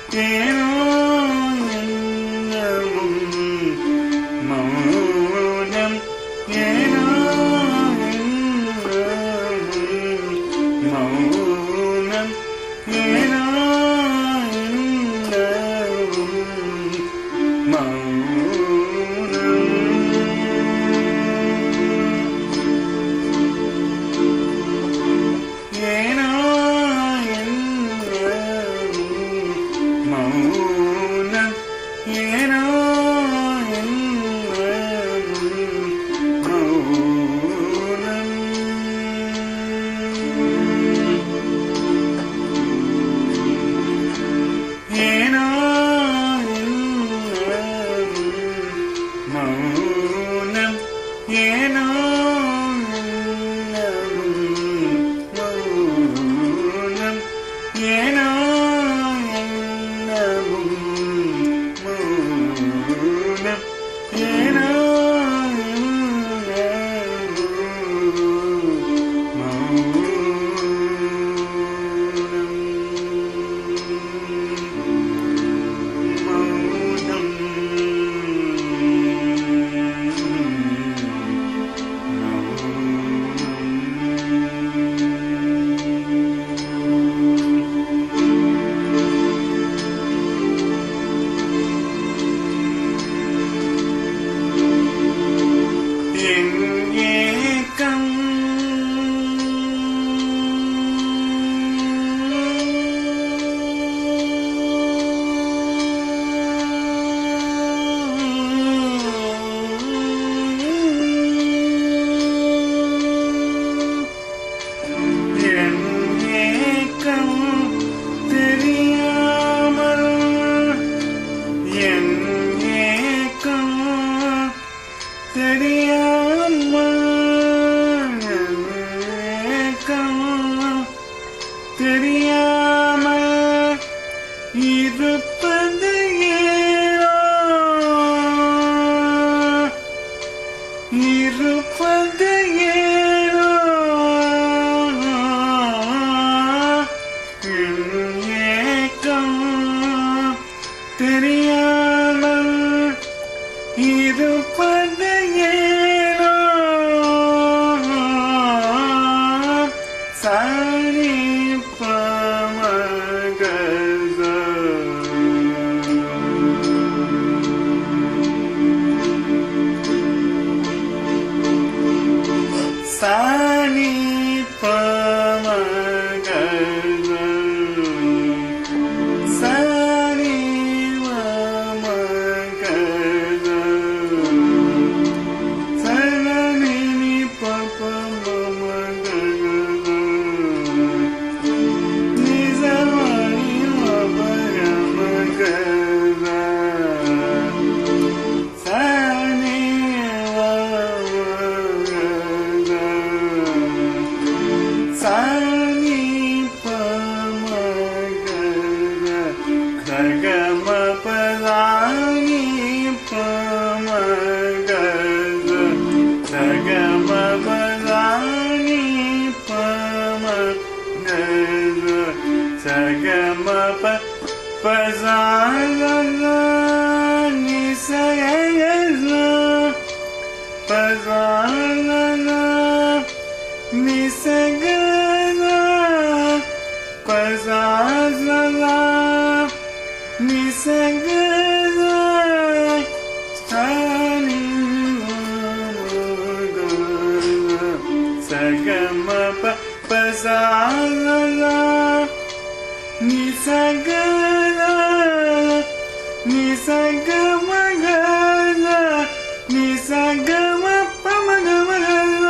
ஏனோ இன்னமும் மௌனம் ஏனோ இன்னமும் மௌனம் ஏனோ இன்னமும் மௌனம் ஏனோ மௌனம் ஏனோ மௌனம் ஏனோ மௌனம் ஏனோ மௌனம் ஏனோ ஏனோ தெரியாமல் இருப்பது ஏனோ இருப்பது ஏனோ ஏக்கம் தெரியாமல் இருப்பது ஏனோ சாரி சானி பமகஸ சானி பமகஸ சனனி பபமகஸ நிஸமனி பபமகஸ சானி சானி பமகஸ சகம பதானி பமகஸ சகம பதானி பமகஸ சகம பஸாலன நிஸயஸ பஸாலன நிஸகஸ பஸாலன நிஸகஸ சானி பமகஸ சகம பஸாலன நிஸகஸ நிஸகமகஸ நிஸகம பமகஸ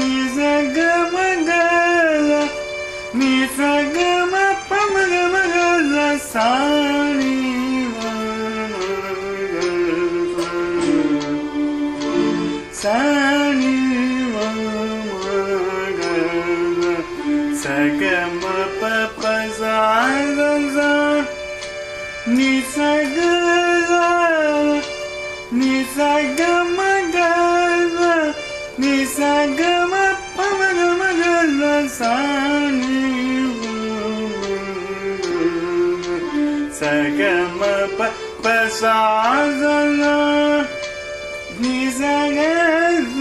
நிஸகமகஸ நிஸகம பமகஸ சானி பமகஸ சானி பமகஸ சகம பஸாலன நிஸகஸ நிஸகமகஸ நிஸகம பமகஸ சானி பமகஸ సగమ పసాదల నిజగ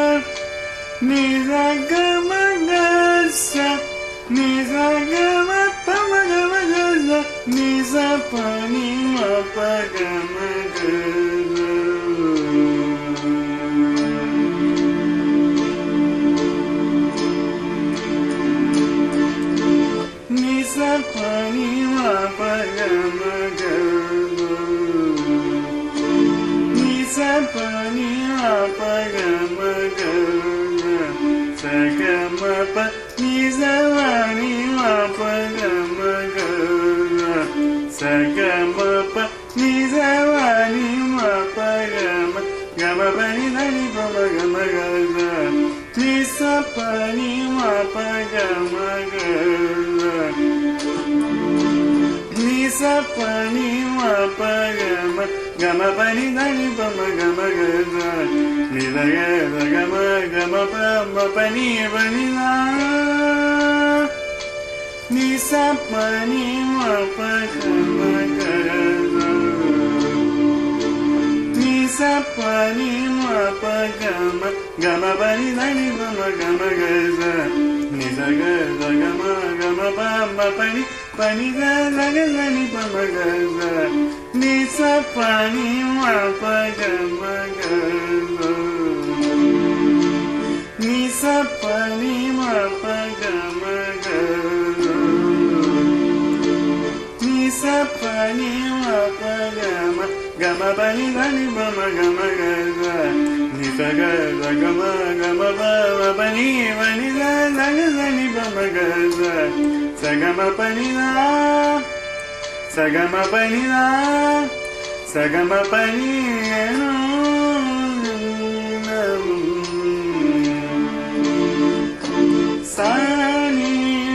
నిజగమ గస నిజగమ పమగమ గస నిజ పని మపగమ గస నిజ పని మపగమ గస నిజ పని మపగమ గస సగమ ప నిజవాణి మపగమ గస సగమ ప నిజవాణి మపగమ గమ పని దని పమ గమ గస నిస పని మపగమ గస నిస పని మపగమ గమ పని దని పమ గమ గస నిద గమ గమ పమ పని పని నిస పని మపగమ గస నిస పని మపగమ గమ పని దని పమ గమ గస నిజ గమ గమ పమ పని పని దని పమ గస నిస పని మపగమ గస నిస పని మపగమ గస నిస పని మపగమ గమ పని దని పమ గమ గస నిస గమ గమ పమ పని పని దని పమ గస సగమ పని సగమ పని సగమ పని సాని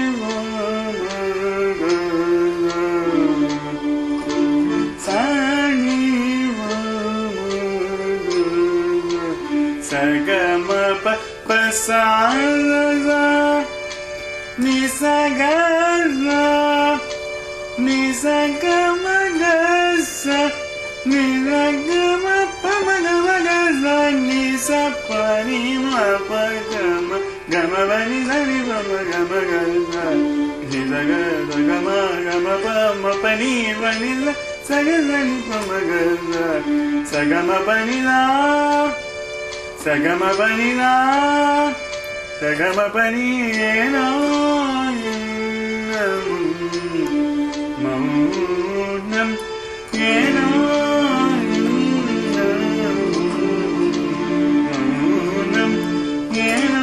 సాని సగమ పసాద నిసగ నిసగమ గస నిసగమ పమగమ గస నిస పని మపగమ గమ పని దని పమ గమ గస నిసగ గమ గమ పమ పని పని సగ దని పమ గస సగమ పని సగమ పని సగమ పని మౌనం ఏనో మౌనం ఏనో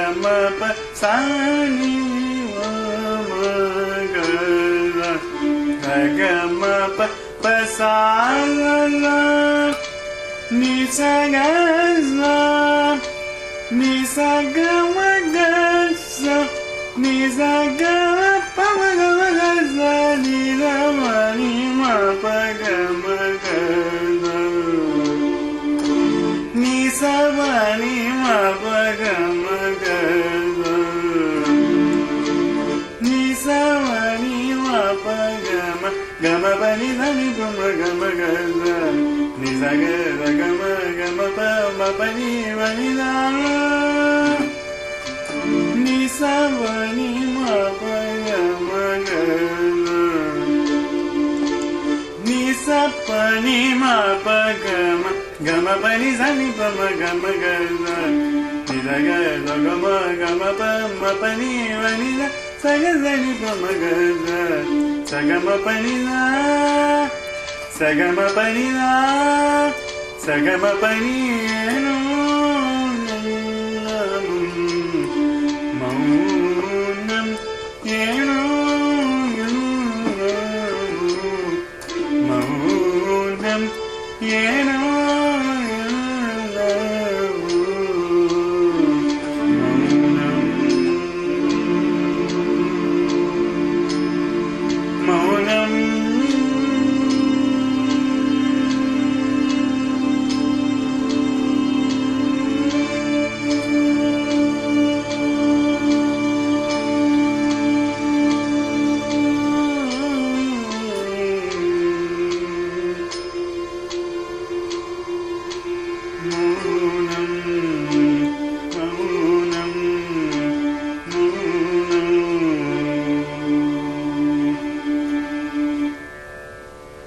ma pa sa ni ma ga la sa ga ma pa sa la ni sa ga la ni sa ga ma ga sa ni sa ga pa ma ga ma ga sa ni la ma ni ma pa ga ma ga la ni sa ma ni ma pa ga ma ga la ni sa ma ni ma pa ga ma pa ni sa ni pa ma ga sa ni sa ga ma pa ni ma ni sa ni sa ma ni ma pa ga ma ni sa pa ni ma pa ga ma pa ni sa ni pa ma ga sa ni sa ga pa ni ma ni sa ga sa ni pa ma ga sa ga ma pa ni sa ga ma pa ni sa ga ma pa ni no maunam yeno maunam yeno maunam Mm-hmm.